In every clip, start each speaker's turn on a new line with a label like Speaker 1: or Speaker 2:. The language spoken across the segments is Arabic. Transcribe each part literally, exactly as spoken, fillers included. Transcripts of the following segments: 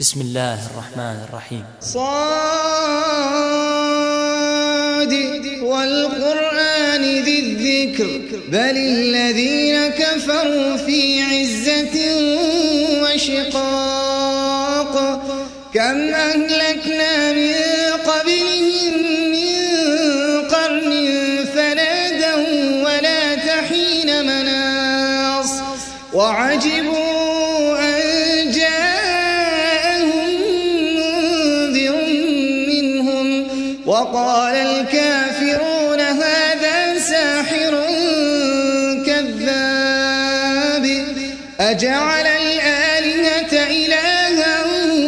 Speaker 1: بسم الله الرحمن الرحيم.
Speaker 2: صاد والقرآن ذي الذكر بل الذين كفروا في عزة وشقاق كم أهلكنا من قبلهم من قرن فنادوا ولا تحين مناص وعجبوا أن جاءهم منذر منهم وقال الكافرون هذا ساحر كذاب أجعل الآلهة إلها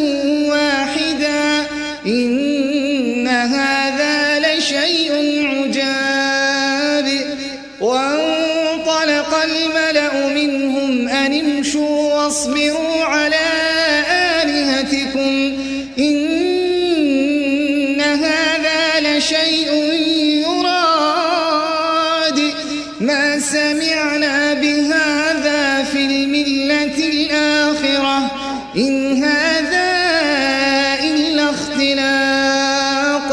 Speaker 2: واحدا إن هذا لشيء عجاب وانطلق الملأ منهم أن امشوا واصبروا على آلهتكم إن هذا لشيء يراد ما سمعنا بهذا في الملة الآخرة إن هذا إلا اختلاق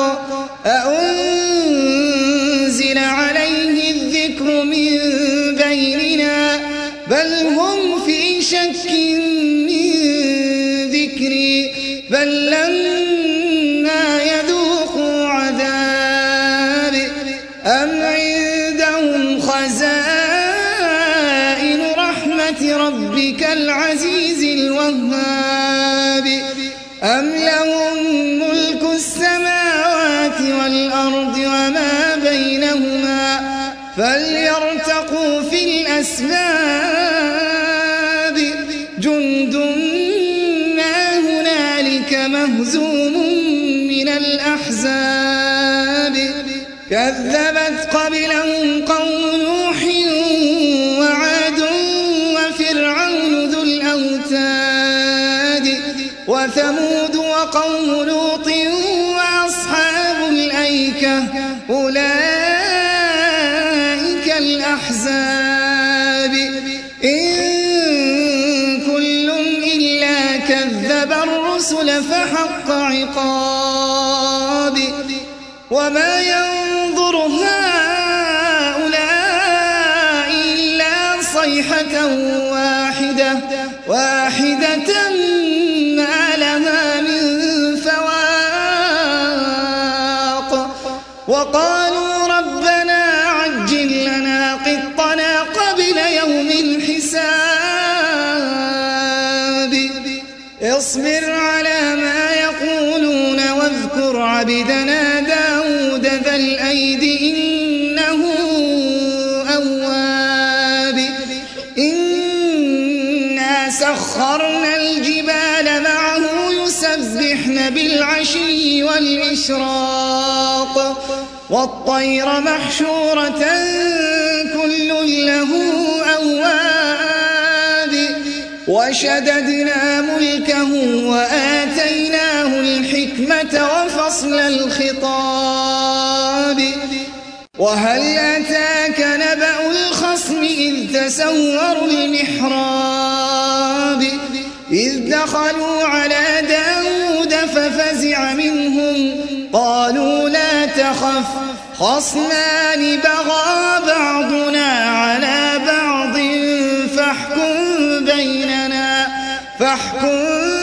Speaker 2: أأنزل عليه الذكر من بيننا بل هم في شك من ذكري بل لما يذوقوا عذاب أم عندهم خزائن رحمة ربك العزيز الوهاب أم لهم ملك السماوات والأرض وما بينهما فليرتقوا في الأسباب جند ما هنالك مهزوم من الأحزاب كذبت قبلهم قوم نوح وعاد وفرعون ذو الأوتاد وثمود وقوم لوط وأصحاب الأيكة أولئك الأحزاب إن كل إلا كذب الرسل فحق عقاب وما ينظر هؤلاء إلا صيحة واحدة واحدة ما لها من فواق وقالوا ربنا عجل لنا قطنا قبل يوم الحساب اصبر على ما يقولون واذكر عبدنا داود ذا الأيد إنه أواب إنا سخرنا الجبال معه يسبحن بالعشي والإشراق والطير محشورة كل له أواب وشددنا ملكه وآتيناه الحكمة وفصل الخطاب وهل أتاك نبأ الخصم إذ تسوروا المحراب إذ دخلوا على داود ففزع منهم قالوا لا تخف خصمان بغى بعضنا على بعض فاحكم بيننا فاحكم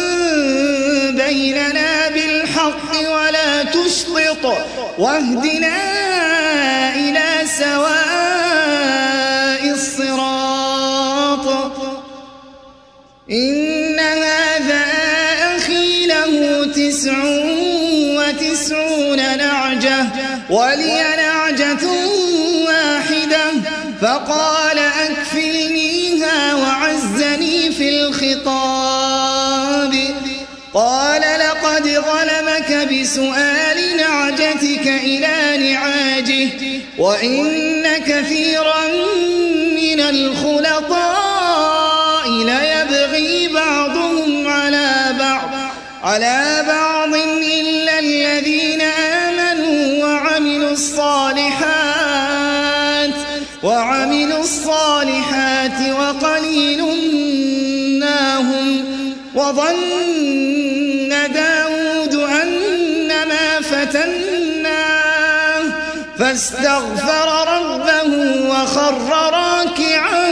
Speaker 2: بيننا بالحق ولا تشطط واهدنا إلى سواء الصراط إن هذا أخي له تسع وتسعون نعجة ولي نعجة واحدة فقال أكفلنيها وعزني في الخطاب قال لقد ظلمك بسؤال نعجتك إلى نعاجه وإن كثيرا من الخلطاء ليبغي بعضهم على بعض على بعض إلا الذين آمنوا وعملوا الصالحات وعملوا الصالحات وقليل ما هم وظن فاستغفر ربه وخر راكعا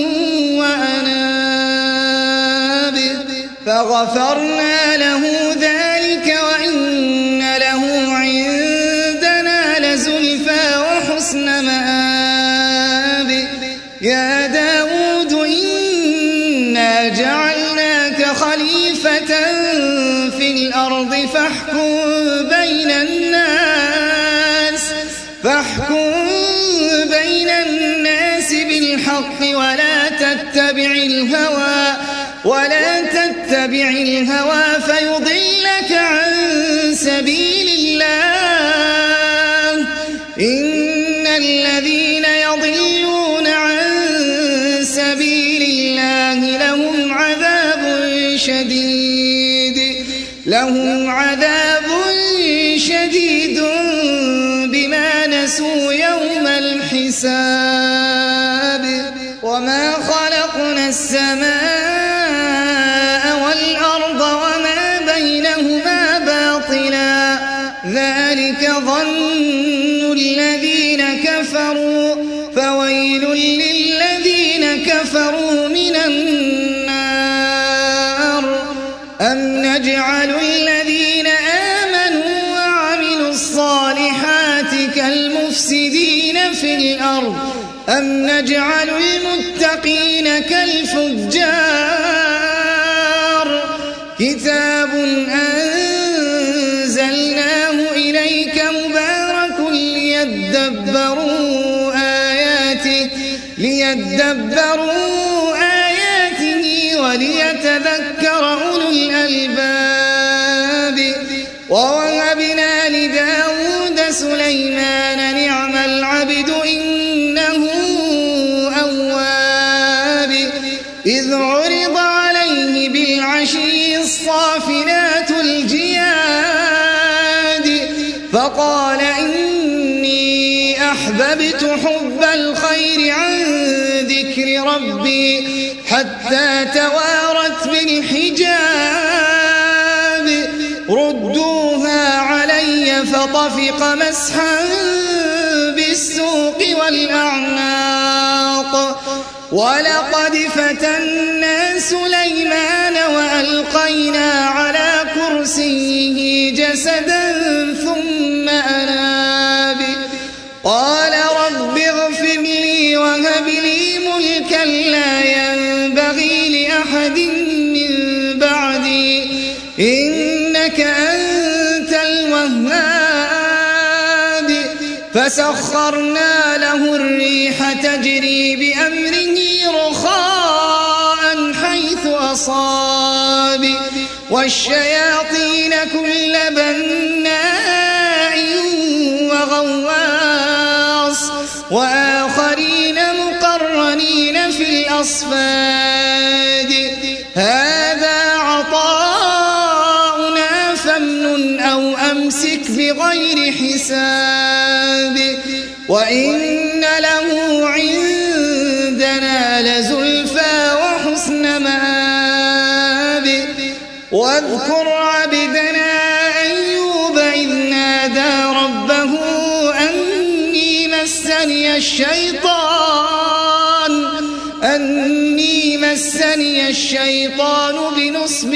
Speaker 2: وأناب فغفرنا له ذلك وإن له عندنا لزلفى وحسن مآب يا داود إنا جعلناك خليفة في الأرض فاحكم بين الناس فاحكم بين الناس بالحق ولا تتبع الهوى ولا تتبع الهوى فيضلك عن سبيل الله إن الذين يضلون عن سبيل الله لهم عذاب شديد لهم عذاب شديد بما نسوا يوم الحساب وما خلقنا السماء والأرض وما بينهما باطلا ذلك ظن الذين كفروا فويل للذين كفروا من النار أم نجعل الذين آمنوا وعملوا الصالحات كالمفسدين في الأرض أم نجعل المتقين كالفجار كتاب أنزلناه إليك مبارك ليدبروا آياته ليدبروا آياته وليتذكر أولو الألباب ووهبنا لداود سليمان نعم العبد إنه أواب إذ عرض عليه بالعشي الصافنات الجياد فقال إني أحببت حب الخير عن ذكر ربي حتى توارت بالحجاب ردوها علي فطفق مسحا بالسوق والأعناق ولقد فتنا سليمان وألقينا على كرسيه جسدا ثم أناب قال رب اغفر لي وهب لي ملكا لا ينبغي لأحد من بعدي إنك أنت الوهاب فسخرنا له الريح تجري بأمره رخاء حيث أصاب والشياطين كل بناء وغواص وآخرين مقرنين في الأصفاد هذا عطاؤنا فامنن أو أمسك بغير حساب وإن له عندنا لزلفى وحسن مآب واذكر عبدنا أيوب إذ نادى ربه أني مسني الشيطان أني مسني الشيطان بنصب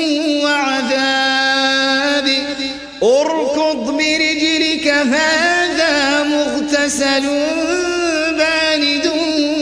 Speaker 2: وعذاب اركض برجلك هذا مغتسل بارد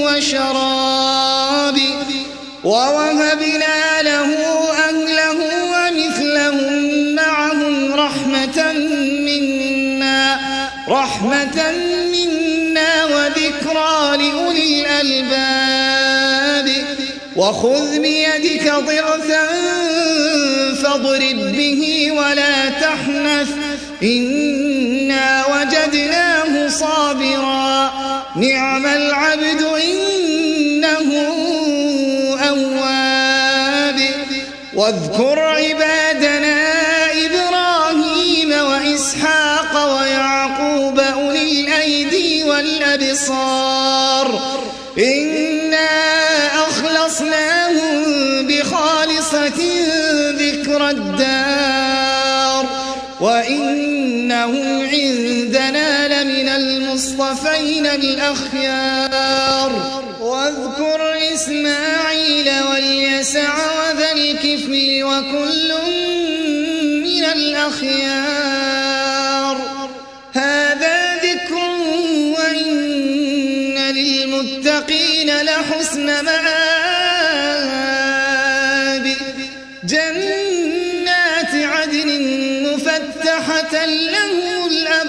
Speaker 2: وشراب ووهبنا له أهله ومثلهم معهم رحمة منا رحمة منا وذكرى لأولي الألباب وخذ بيدك ضغثا فاضرب به ولا تحنث إنا وجدناه صابرا نعم العبد إنه أواب واذكر عبادنا إبراهيم وإسحاق ويعقوب أولي الأيدي والأبصار إنا أخلصناهم بخالصة ذكر الدار وإنهم عندنا لمن المصطفين الأخيار واذكر إسماعيل واليسع وذا الكفل وكل من الأخيار هذا ذكر وإن للمتقين لحسن مآب جنات عدن مفتحة لهم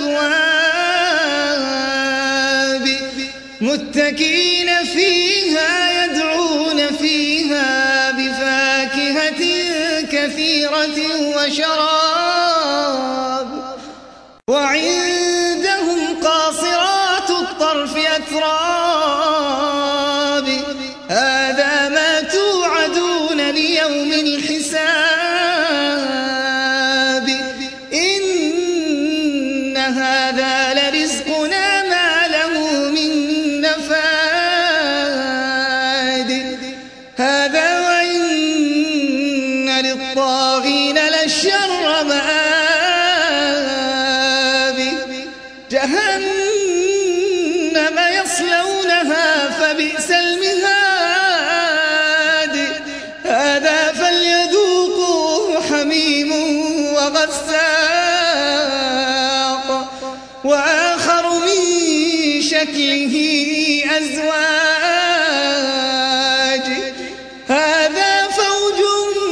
Speaker 2: الأبواب متكئين فيها يدعون فيها بفاكهة كثيرة وشراب وعندهم قاصرات الطرف أتراب هذا ما توعدون ليوم الحساب إن هذا لرزقنا ما له من نفاد هذا وإن للطاغين لشر مآب جهنم يصلونها فبئس المهاد هذا فليذوقوه حميم وغساق وآخر من شكله أزواج هذا فوج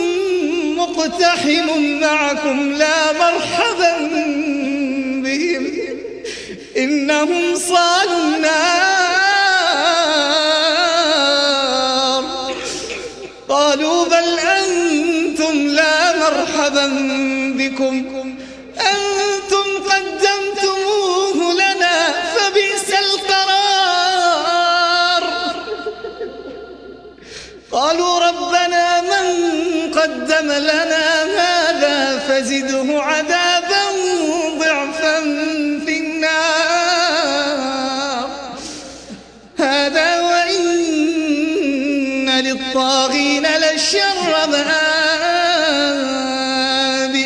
Speaker 2: مقتحم معكم لا مرحبا بهم إنهم صالوا النار قالوا بل أنتم لا مرحبا بكم أنتم قدمتموه لنا فبئس القرار قالوا ربنا من قدم لنا هذا فزده عذابا ضعفا في النار هذا وإن للطاغين لشر مآب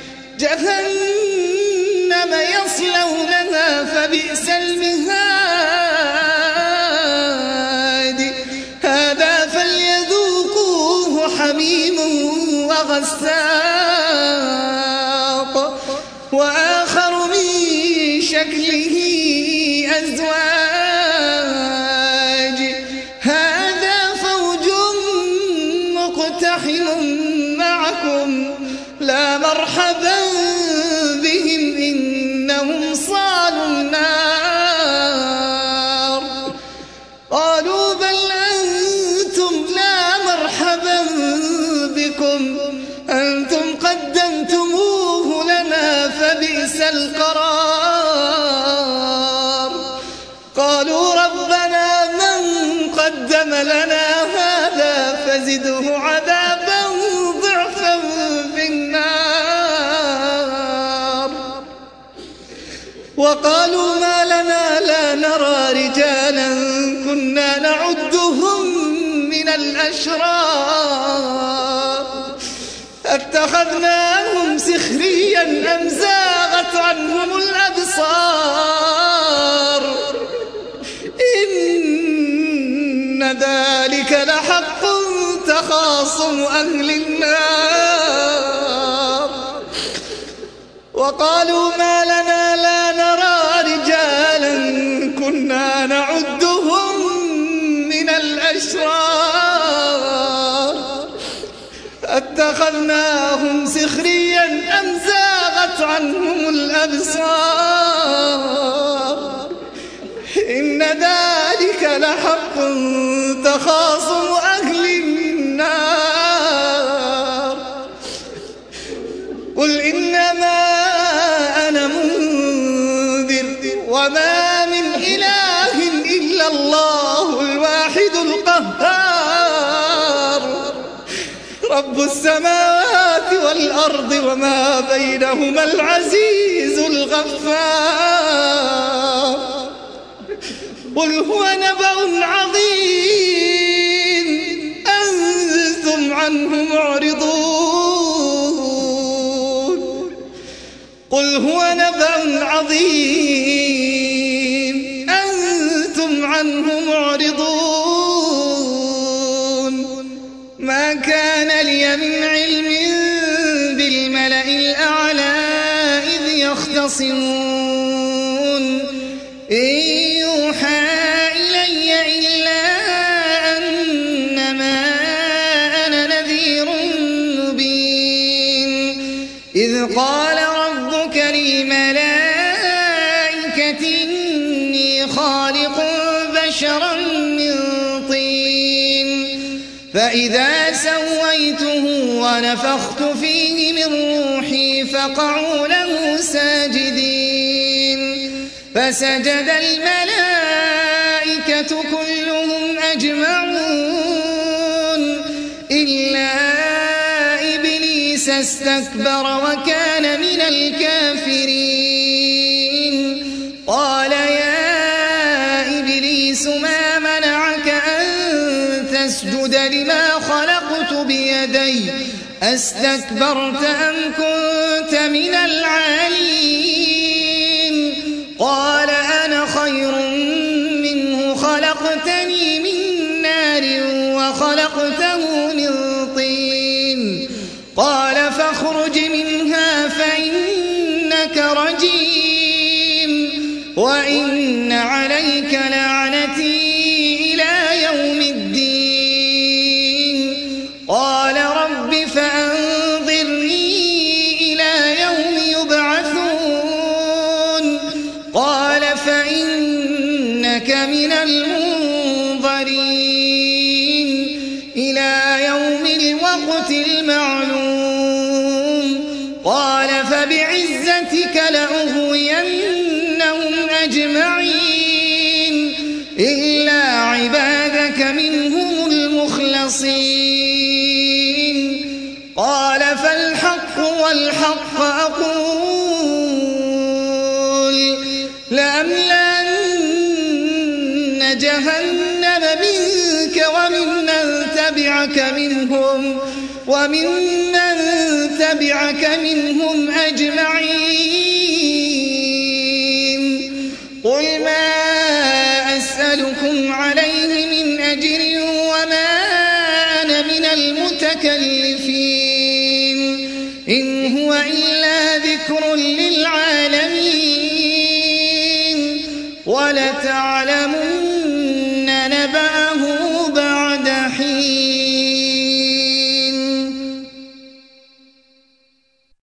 Speaker 2: جهنم يصلونها فبئس المهاد هذا فليذوقوه حميم وغساق وآخر من شكله أزواج هذا فوج مقتحم معكم لا مرحبا بهم إنهم صالوا النار قالوا بل أنتم لا مرحبا بكم أنتم قدمتموه لنا فبئس القرار قالوا ربنا من قدم لنا هذا فزده عذابا ضعفا في النار وقالوا ما لنا لا نرى رجالا كنا نعدهم من الأشرار اتخذناهم سخريا أم زاغت عنهم الأبصار إن ذلك لحق تخاصم أهل النار وقالوا ما لنا لا نرى رجالا كنا نعدهم من الأشرار اتخذناهم سخريا أم زاغت عنهم الأبصار إن ذلك لحق تخاصم أهل النار قل إنما أنا منذر وما من إله إلا الله الواحد القهار رب السماوات والأرض وما بينهما العزيز الغفار قل هو نبأ عظيم أنتم عنه معرضون قل هو نبأ عظيم أنتم عنه معرضون ما كان لي من علم بالملأ الأعلى إذ يختصمون إن يوحى إلي إلا أنما أنا نذير مبين إذ قال ربك للملائكة إني خالق بشرا من طين فإذا سويته ونفخت فيه من روحي فقعوا له ساجدين فسجد الملائكة كلهم أجمعون إلا إبليس استكبر وكان من الكافرين قال يا إبليس ما منعك أن تسجد لما خلقت بيدي أستكبرت أم كنت من العالين قال أنا خير منه خلقتني من نار وخلقته من طين قال فاخرج منها فإنك رجيم وإن عليك لعنتي إلى يوم الدين قال رب فأنظرني إلى يوم يبعثون قال فإنك من المنظرين إلى يوم الوقت المعلوم قال فبعزتك لأغوينهم أجمعين إلا عبادك منهم المخلصين قال فالحق والحق أقول لأملأن جهنم منك وممن تبعك منهم وممن تبعك منهم أجمعين قل ما أسألكم عليه من أجر وما أنا من المتكلفين إن هو إلا ذكر للعالمين ولتعلمون